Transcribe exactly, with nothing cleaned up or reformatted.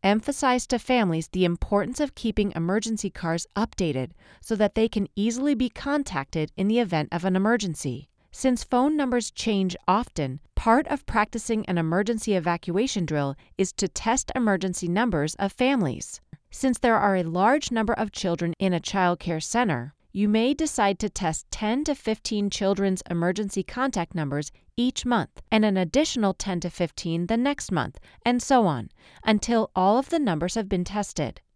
emphasize to families the importance of keeping emergency cars updated so that they can easily be contacted in the event of an emergency. Since phone numbers change often, part of practicing an emergency evacuation drill is to test emergency numbers of families. Since there are a large number of children in a child care center, you may decide to test ten to fifteen children's emergency contact numbers each month and an additional ten to fifteen the next month, and so on, until all of the numbers have been tested.